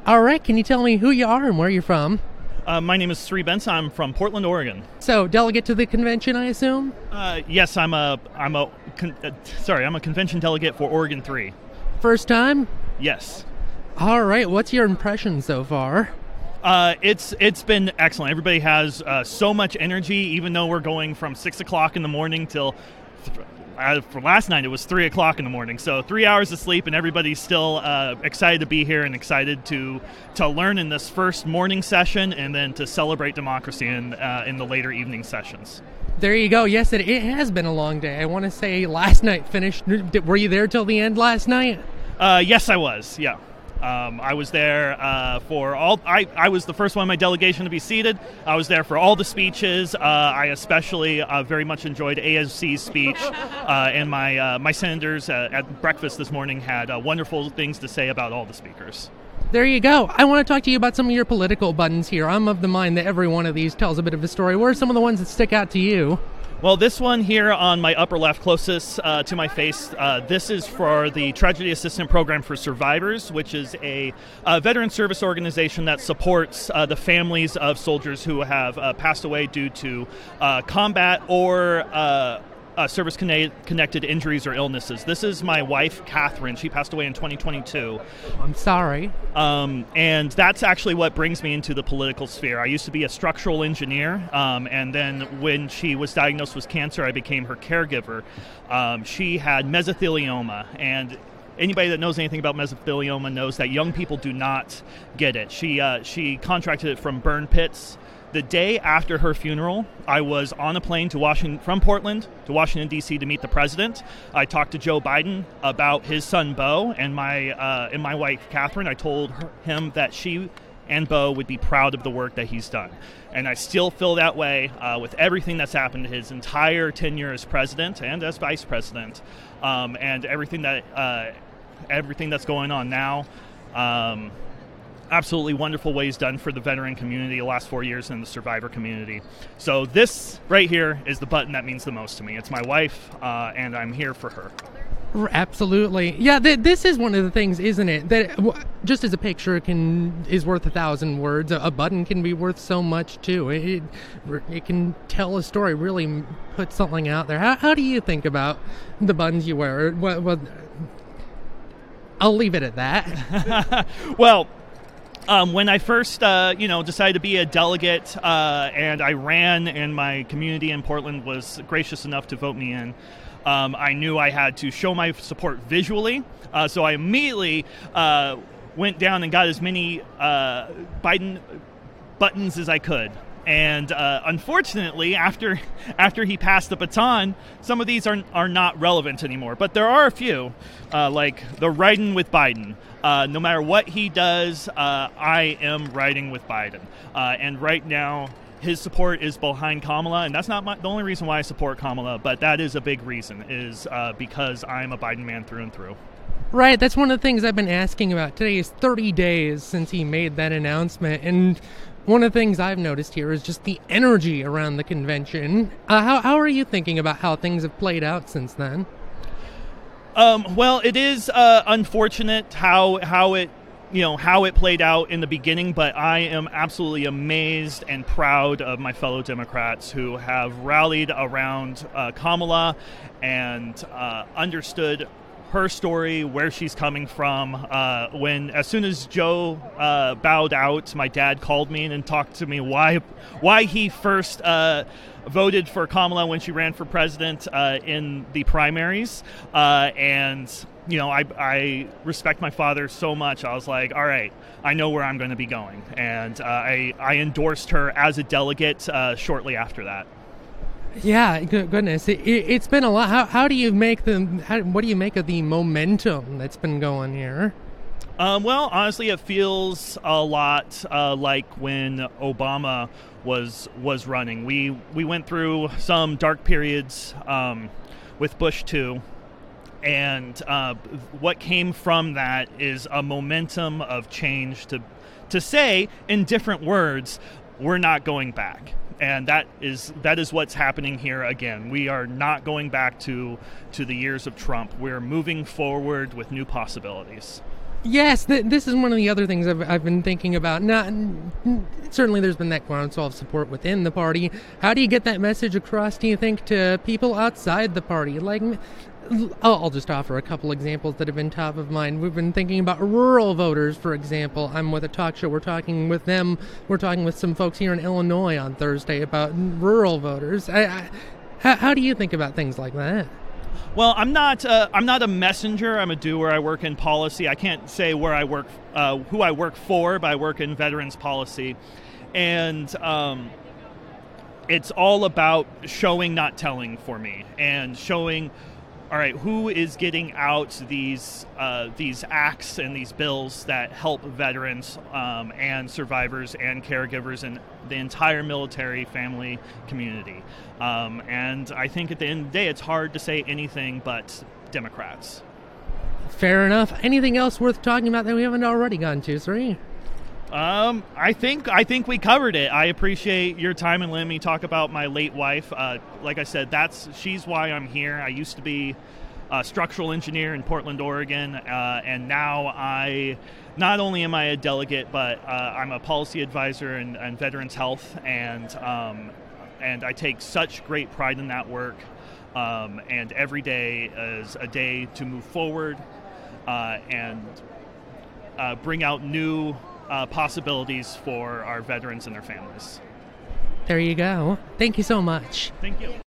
All right, can you tell me who you are and where you're from? My name is Sri Benson. I'm from Portland, Oregon. So, delegate to the convention, I assume? Yes, I'm a convention delegate for Oregon 3. First time? Yes. All right, what's your impression so far? It's been excellent. Everybody has so much energy, even though we're going from 6 o'clock in the morning till... for last night, it was 3 o'clock in the morning, so 3 hours of sleep, and everybody's still excited to be here and excited to learn in this first morning session and then to celebrate democracy in the later evening sessions. There you go. Yes, it has been a long day. I want to say last night finished. Were you there till the end last night? Yes, I was, yeah. I was there for all... I was the first one in my delegation to be seated. I was there for all the speeches. I especially very much enjoyed AOC's speech. And my senators at breakfast this morning had wonderful things to say about all the speakers. There you go. I want to talk to you about some of your political buttons here. I'm of the mind that every one of these tells a bit of a story. What are some of the ones that stick out to you? Well, this one here on my upper left, closest to my face, this is for the Tragedy Assistance Program for Survivors, which is a veteran service organization that supports the families of soldiers who have passed away due to combat or service-connected injuries or illnesses. This is my wife, Catherine. She passed away in 2022. I'm sorry. And that's actually what brings me into the political sphere. I used to be a structural engineer, and then when she was diagnosed with cancer, I became her caregiver. She had mesothelioma, and anybody that knows anything about mesothelioma knows that young people do not get it. She contracted it from burn pits. The day after her funeral, I was on a plane from Portland to Washington, D.C. to meet the president. I talked to Joe Biden about his son, Beau, and my wife, Catherine. I told him that she and Beau would be proud of the work that he's done. And I still feel that way with everything that's happened his entire tenure as president and as vice president, and everything that's going on now. Absolutely wonderful what he's done for the veteran community the last 4 years and the survivor community. So this right here is the button that means the most to me. It's my wife, and I'm here for her. Absolutely. Yeah, this is one of the things, isn't it? That just as a picture is worth 1,000 words, a button can be worth so much too. It can tell a story, really put something out there. How do you think about the buttons you wear? Well, I'll leave it at that. Well, when I first, decided to be a delegate, and I ran, and my community in Portland was gracious enough to vote me in, I knew I had to show my support visually. So I immediately went down and got as many Biden buttons as I could. And unfortunately, after he passed the baton, some of these are not relevant anymore. But there are a few, like the riding with Biden. No matter what he does, I am riding with Biden. And right now, his support is behind Kamala, and that's not the only reason why I support Kamala, but that is a big reason, is because I'm a Biden man through and through. Right, that's one of the things I've been asking about. Today is 30 days since he made that announcement, and one of the things I've noticed here is just the energy around the convention. How are you thinking about how things have played out since then? Well, it is unfortunate how it played out in the beginning, but I am absolutely amazed and proud of my fellow Democrats who have rallied around Kamala and understood her story, where she's coming from. As soon as Joe bowed out, my dad called me and talked to me why he first voted for Kamala when she ran for president in the primaries, and I respect my father so much. I was like, all right, I know where I'm going to be going, and I endorsed her as a delegate shortly after that. Yeah, goodness, it's been a lot. What do you make of the momentum that's been going here? Well, honestly, it feels a lot like when Obama was running. We went through some dark periods with Bush too, and what came from that is a momentum of change to say in different words, we're not going back. And that is what's happening here again. We are not going back to the years of Trump. We're moving forward with new possibilities. Yes, this is one of the other things I've been thinking about. Certainly there's been that groundswell of support within the party. How do you get that message across, do you think, to people outside the party? Like, I'll just offer a couple examples that have been top of mind. We've been thinking about rural voters, for example. I'm with a talk show. We're talking with them. We're talking with some folks here in Illinois on Thursday about rural voters. How do you think about things like that? Well, I'm not a messenger. I'm a doer. I work in policy. I can't say where I work, who I work for, but I work in veterans policy, and it's all about showing, not telling, for me, and showing. All right, who is getting out these acts and these bills that help veterans and survivors and caregivers and the entire military family community? And I think at the end of the day, it's hard to say anything but Democrats. Fair enough. Anything else worth talking about that we haven't already gone to, Sri? I think we covered it. I appreciate your time and letting me talk about my late wife. Like I said, she's why I'm here. I used to be a structural engineer in Portland, Oregon, and now not only am I a delegate, but I'm a policy advisor in Veterans Health, and I take such great pride in that work. And every day is a day to move forward and bring out new possibilities for our veterans and their families. There you go. Thank you so much. Thank you.